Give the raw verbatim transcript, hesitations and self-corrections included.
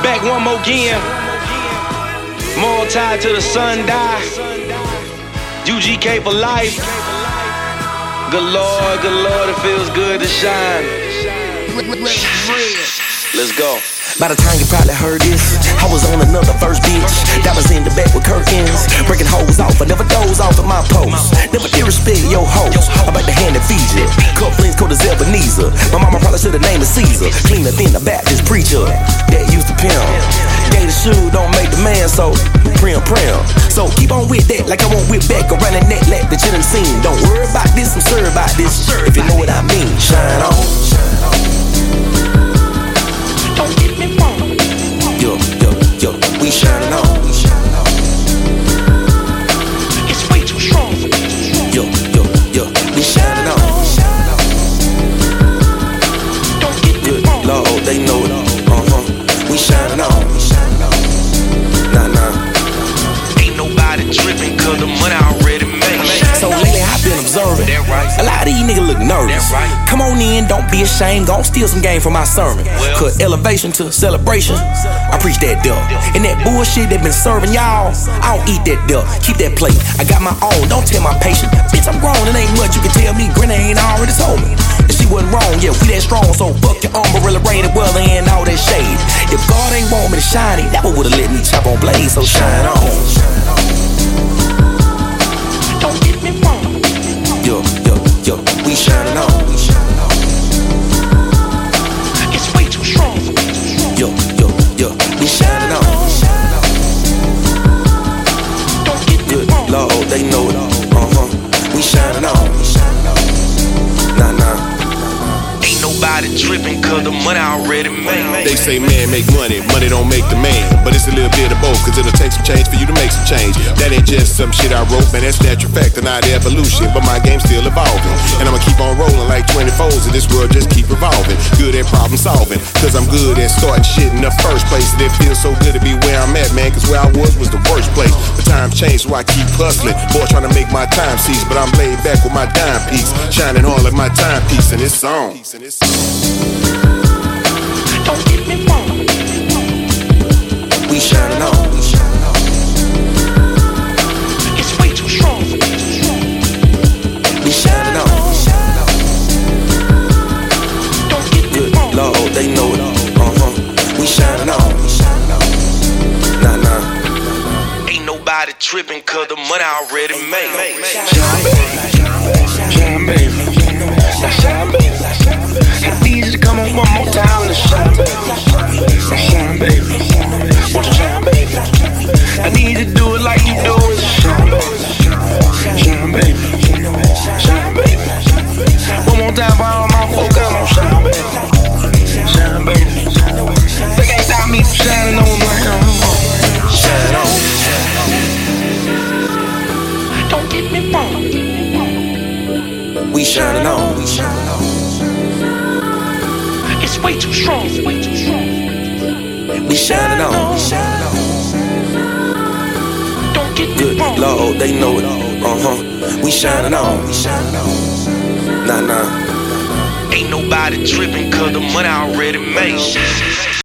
back one more again. More tied to the sun die. U G K for life. Good Lord, good Lord, it feels good to shine. Let's go. By the time you probably heard this, I was on another verse, bitch. That was in the back with curtains, breaking hoes off. I never doze off of my post. Never disrespect your hoes. I'm about to hand it feed you. Couplings cold as Ebenezer. My mama probably should have named it Caesar. Cleaner than the Baptist preacher that used to pimp. Gator shoe don't make the man, so prim prim. So keep on with that, like I won't whip back around the neck like that you done seen. Don't worry about this, I'm sure about this. If you know what I mean, shine on. Don't get me wrong. Yo, yo, yo, we shining on. It's way too strong. Yo, yo, yo, we shining on. Don't get me wrong. Lord, they know it. Uh-huh. We shining on. Nah, nah. Ain't nobody tripping cause the money already made. So lately I've been observing. That right. A lot of these niggas look nervous. That right. Come on in, don't be ashamed. Gon' steal some game from my sermon. Well. Cause elevation to celebration, I preach that duh. And that bullshit that been serving y'all, I don't eat that duh. Keep that plate, I got my own, don't tell my patient. Bitch, I'm grown, it ain't much you can tell me. Grenade ain't already told me. And she wasn't wrong, yeah, we that strong. So fuck your umbrella, rain and weather and all that shade. If God ain't want me to shine, he never would've let me chop on blades. So shine on. Don't get me wrong. Yo, yo, yo, we shining on. It's way too strong. Yo, yo, yo, we shining on. Don't get me Good wrong. Lord, they know it. Uh-huh. We shining on. Nah, nah. Ain't nobody tripping cause the money already made. They say man make money, money don't make the man. But it's a little bit of both, cause it'll take some change for you to make some change. That ain't just some shit I wrote, man, that's natural fact and not evolution. But my game's still evolving, and I'ma keep on rolling like twenty-fours, and this world just keep revolving. Good at problem solving, cause I'm good at starting shit in the first place. And it feels so good to be where I'm at, man, cause where I was was the worst place. The times changed, so I keep hustling. Boy, trying to make my time cease, but I'm laid back with my dime piece, shining all of my timepiece, and it's on. Don't get me wrong. We shining on. It's way too strong. We shining on. Don't get me Good wrong. Lord, they know it. Uh-huh. We shining on. Nah, nah. Ain't nobody tripping cause the money already made. Shine, baby. Shine, baby. Now shine, baby. I need you to come on one more time and shine, baby. Now shine, baby. Won't you shine, baby? I need you to do it like you do it. Shine, baby. Shine, baby. Shine, baby. One more time for all my folk. Come on, shine, baby. Shine, baby. They can't stop me from shining on my own. Shine on. Don't get me wrong. We shining on. We shining on. It's way too strong. It's way too strong. We shining on. Don't get me Good wrong. Lord, they know it. Uh-huh. We shining on. Nah, nah. Ain't nobody tripping cause the money already made.